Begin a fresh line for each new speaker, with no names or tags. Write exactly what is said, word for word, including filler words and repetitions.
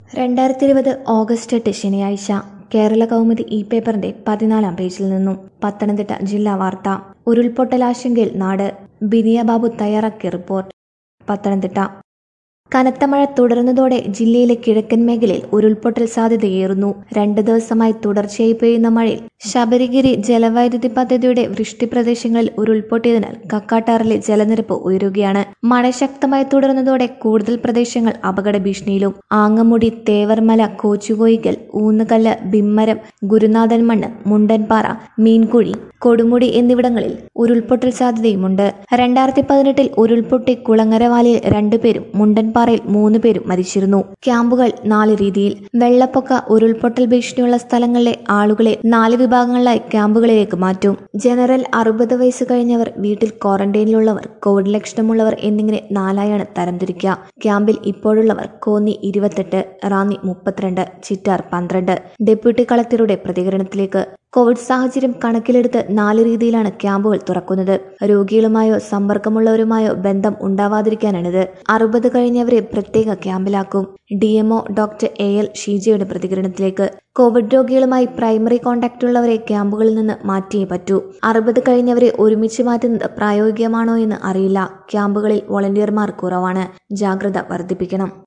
രണ്ടായിരത്തി ഇരുപത് ഓഗസ്റ്റ് എട്ട് ശനിയാഴ്ച കേരള കൗമുദി ഇ പേപ്പറിന്റെ പതിനാലാം പേജിൽ നിന്നും പത്തനംതിട്ട ജില്ലാ വാർത്ത. ഉരുൾപൊട്ടലാശങ്കയിൽ നാട്. ബിനിയ ബാബു തയ്യാറാക്കിയ റിപ്പോർട്ട്. പത്തനംതിട്ട. കനത്ത മഴ തുടരുന്നതോടെ ജില്ലയിലെ കിഴക്കൻ മേഖലയിൽ ഉരുൾപൊട്ടൽ സാധ്യതയേറുന്നു. രണ്ട് ദിവസമായി തുടർച്ചയായി പെയ്യുന്ന മഴയിൽ ശബരിഗിരി ജലവൈദ്യുതി പദ്ധതിയുടെ വൃഷ്ടി പ്രദേശങ്ങളിൽ ഉരുൾപൊട്ടിയതിനാൽ കക്കാട്ടാറിലെ ജലനിരപ്പ് ഉയരുകയാണ്. മഴ ശക്തമായി തുടരുന്നതോടെ കൂടുതൽ പ്രദേശങ്ങൾ അപകട ഭീഷണിയിലും. ആങ്ങമുടി, തേവർമല, കോച്ചുകോയിക്കൽ, ഊന്നുകല്ല്, ബിമ്മരം, ഗുരുനാഥൻ മണ്ണ്, മുണ്ടൻപാറ, മീൻകുഴി, കൊടുമുടി എന്നിവിടങ്ങളിൽ ഉരുൾപൊട്ടൽ സാധ്യതയുമുണ്ട്. രണ്ടായിരത്തി പതിനെട്ടിൽ ഉരുൾപൊട്ടി കുളങ്ങരവാലിയിൽ രണ്ടുപേരും മുണ്ടൻപാറയിൽ മൂന്ന് പേരും മരിച്ചിരുന്നു. ക്യാമ്പുകൾ നാല് രീതിയിൽ. വെള്ളപ്പൊക്ക, ഉരുൾപൊട്ടൽ ഭീഷണിയുള്ള സ്ഥലങ്ങളിലെ ആളുകളെ നാല് വിഭാഗങ്ങളിലായി ക്യാമ്പുകളിലേക്ക് മാറ്റും. ജനറൽ, അറുപത് വയസ്സ് കഴിഞ്ഞവർ, വീട്ടിൽ ക്വാറന്റൈനിലുള്ളവർ, കോവിഡ് ലക്ഷണമുള്ളവർ എന്നിങ്ങനെ നാലായാണ് തരംതിരിക്കുക. ക്യാമ്പിൽ ഇപ്പോഴുള്ളവർ കോന്നി ഇരുപത്തെട്ട്, റാന്നി മുപ്പത്തിരണ്ട്, ചിറ്റാർ പന്ത്രണ്ട്. ഡെപ്യൂട്ടി കളക്ടറുടെ പ്രതികരണത്തിലേക്ക്. കോവിഡ് സാഹചര്യം കണക്കിലെടുത്ത് നാല് രീതിയിലാണ് ക്യാമ്പുകൾ തുറക്കുന്നത്. രോഗികളുമായോ സമ്പർക്കമുള്ളവരുമായോ ബന്ധം ഉണ്ടാവാതിരിക്കാനാണിത്. അറുപത് കഴിഞ്ഞവരെ പ്രത്യേക ക്യാമ്പിലാക്കും. D MO doctor A L ഷീജയുടെ പ്രതികരണത്തിലേക്ക്. കോവിഡ് രോഗികളുമായി പ്രൈമറി കോൺടാക്ട് ഉള്ളവരെ ക്യാമ്പുകളിൽ നിന്ന് മാറ്റിയേ പറ്റൂ. അറുപത് കഴിഞ്ഞവരെ ഒരുമിച്ച് മാറ്റുന്നത് പ്രായോഗികമാണോ എന്ന് അറിയില്ല. ക്യാമ്പുകളിൽ വോളണ്ടിയർമാർ കുറവാണ്. ജാഗ്രത വർദ്ധിപ്പിക്കണം.